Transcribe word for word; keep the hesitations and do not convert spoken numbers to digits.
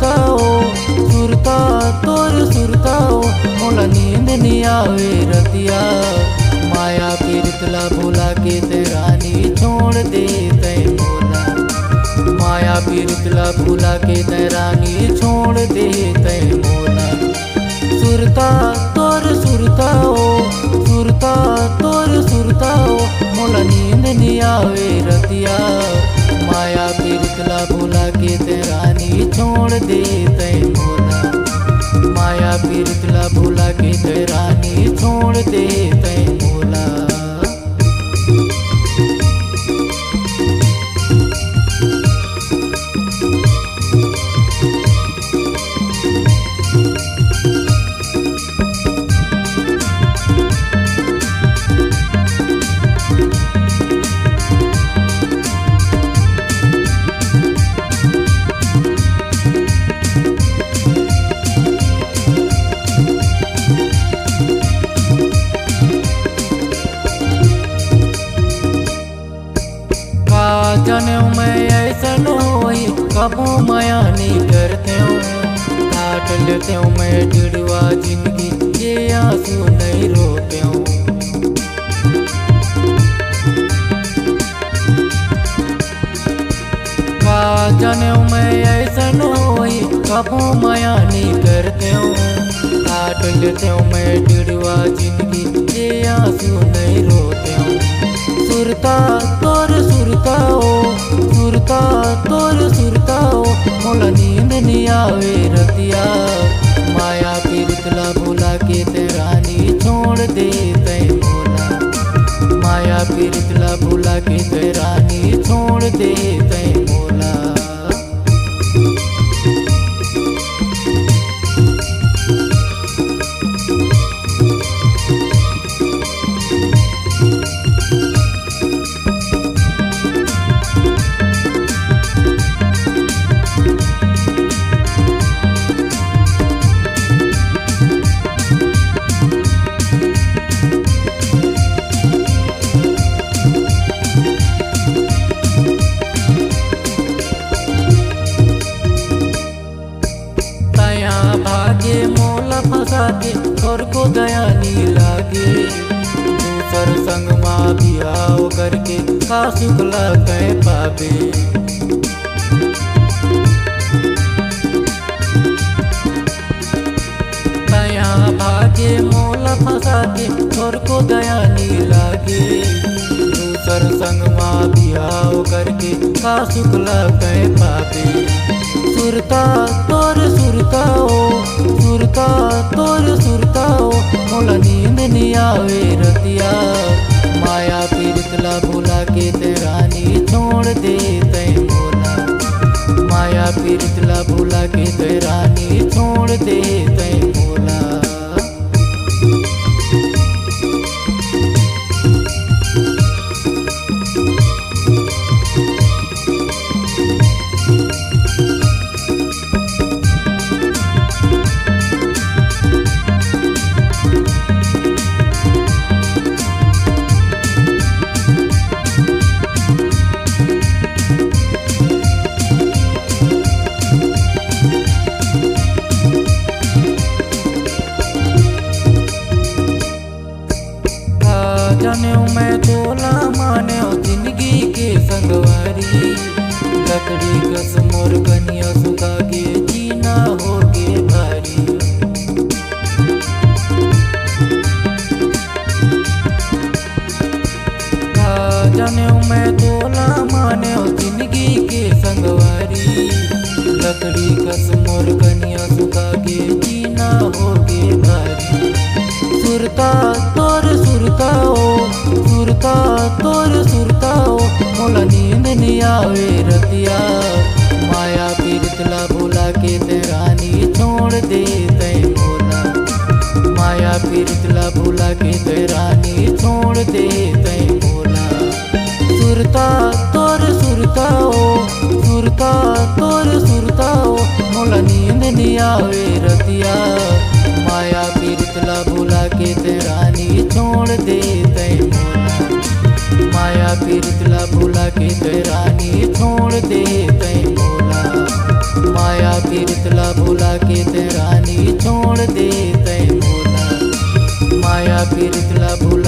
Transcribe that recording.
सुरता हो सुरता तोर सुरता हो मोला नींद नहीं आवे रतिया माया पीरतला भुला के ते रानी छोड़ दे ते मोला माया पीरतला भुला के ते रानी छोड़ दे ते मोला सुरता तोर सुरता हो सुरता तोर सुरता हो मोला नींद नहीं आवे रतिया माया पीरतला भुला के ते रानी छोड़ दे ते मोला माया पीरतला भुला के ते रानी छोड़ दे ते मोला। जाने मैं ऐसा न होई कबू माया नहीं करते हूँ काट लेते हूँ मैं जुड़वा जिंदगी ये आंसू नहीं रोते हूँ जाने मैं ऐसा न होई कबू माया नहीं करते हूँ काट लेते हूँ मैं जुड़वा जिंदगी ये आंसू नहीं रोते हूँ सुरता तोर सुरता हो सुरता तोर सुरता हो मोला नींद नहीं आवे रतिया माया पीरतला भुला के ते रानी छोड़ दे ते मोला माया पीरतला भुला के ते रानी छोड़ दे ते मोला। भागे मोला फंसा के और को दया नहीं लागे दूसर संग माँ बिहाव करके का सुखला कह पावे दया भागे मोला फंसा के और को दया नहीं लागे दूसर संग माँ बिहाव करके का सुखला कह पावे सुरता तोर सुरता हो सुरता तोर सुरता हो मोला नींद नहीं आवे रतिया माया पीरतला भुला के ते रानी छोड़ दे ते मोला माया पीरतला भुला के ते रानी छोड़ दे ते मोला। जाने मैं तोला माने जिंदगी के संगवारी लकड़ी कस मोर कनिया सुखा के जीना हो के भारी जाने मैं तोला माने जिंदगी के संगवारी लकड़ी कस मोर कनिया सुखा के जीना हो के भारी सुरता तोर सुरता हो सुरता तोर सुरता हो मोला नींद नहीं आवे रतिया माया पीरतला भुला के ते रानी छोड़ दे ते मोला माया पीरतला भुला के ते रानी छोड़ दे ते मोला सुरता तोर सुरता हो सुरता तोर सुरता हो मोला नींद नहीं आवे रतिया माया पीरतला भुला के ते रानी छोड़ दे ते मोला माया पीरतला भुला के ते रानी छोड़ दे ते मोला माया माया पीरतला भुला के ते रानी छोड़ दे तै मोला। माया पीरतला भुला